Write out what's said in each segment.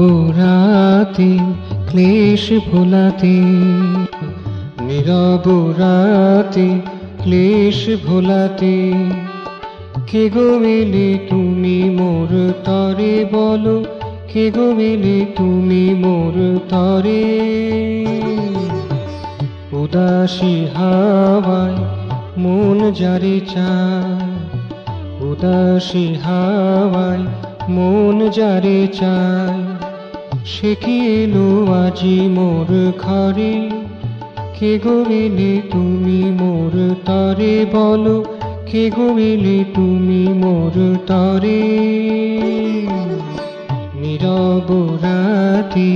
রাতে ক্লেশ ভোলাতে, নীরব রাতে ক্লেশ ভোলাতে, কে গো এলে তুমি মোর তরে বলো, কে গো এলে তুমি মোর তরে। উদাসী হাওয়ায় মন যারে চায়, উদাসী হাওয়ায় মন যারে চায়, সে কি এলো আজি মোর ঘরে, কে গো এলে তুমি মোর তরে বলো, কে গো এলে তুমি মোর তরে। নীরব রাতে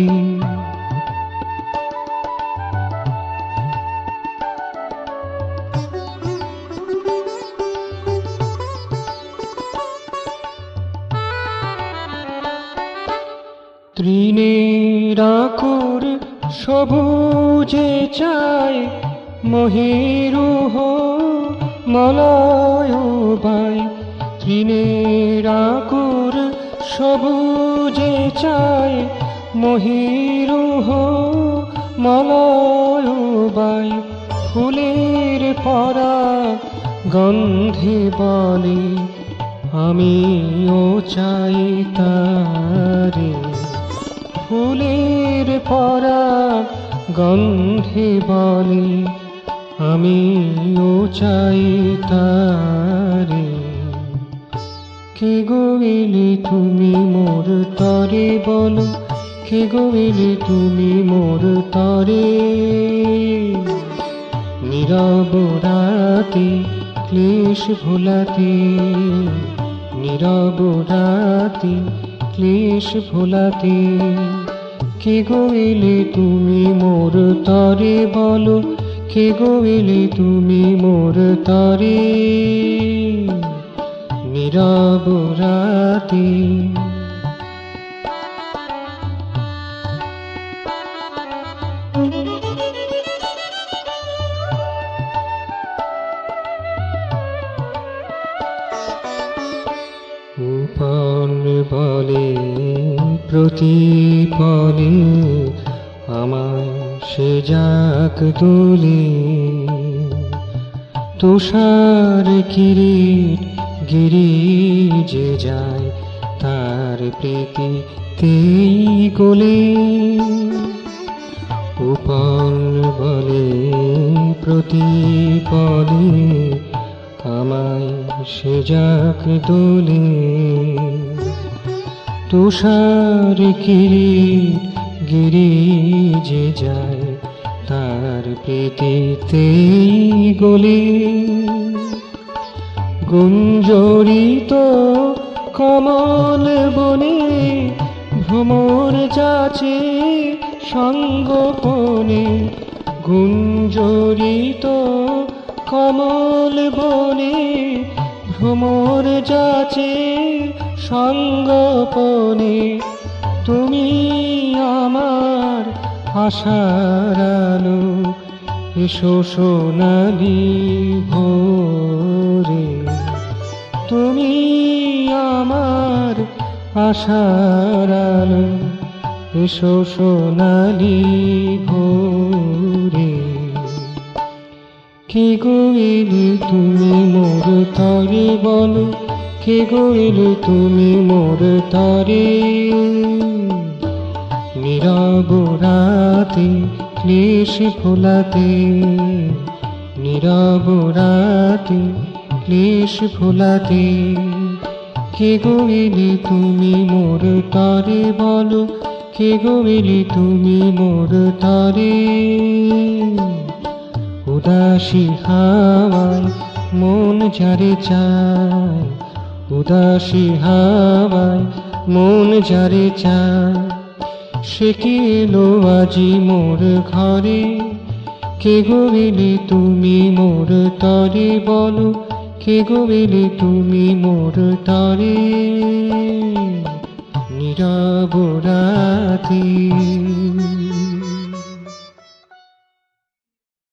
তৃণের আকুর সবুজে চায়, মহিরুহ মলয় বাই। তৃণের আকুর সবুজে চায়, মহিরুহ মলয় বাই। ফুলের পরাগ গন্ধে বলে, আমিও চাই তারে। ফুলের পরাগ গন্ধে বলে, আমিও চাই তারে। কে গো এলে তুমি মোর তরে বলো, কে গো এলে তুমি মোর তরে। নীরব রাতে ক্লেশ ভোলাতে, নীরব রাতে ক্লেশ ভোলাতে, কে গো এলে তুমি মোর তরে বলো, কে গো এলে তুমি মোর তরে। নীরব রাতে উপন বলে প্রতিপলে, আমায় সে যাক দোলে। তুষার কিরিট গিরিজে যায়, তার প্রীতিতেই গোলে। উপন বলে প্রতিপলে, আমায় সে যাক দোলে। তুষার কিরিট গিরিজে যায়, তার প্রীতিতেই গোলে। গুঞ্জরিত কমল বনে, ভ্রমর যাচে সঙ্গোপনে। গুঞ্জরিত কমল বনে, ভ্রমর যাচে সঙ্গোপনে। তুমি আমার আশার আলো, এসো সোনালি ভোরে। তুমি আমার আশার আলো, এসো সোনালি ভোরে। কে গো এলে তুমি মোর তরে বলো, কে গো এলে তুমি মোর তরে। নীরব রাতে ক্লেশ ভোলাতে, নীরব রাতে ক্লেশ ভোলাতে, কে গো এলে তুমি মোর তরে বলো, কে গো এলে তুমি মোর তরে। উদাসী হাওয়ায় মন যারে চায়, উদাসী হাওয়ায় মন যারে চায়, সে কি এলো আজি মোর ঘরে, কে গো এলে তুমি মোর তরে বলো, কে গো এলে তুমি মোর তরে। নীরব রাতে।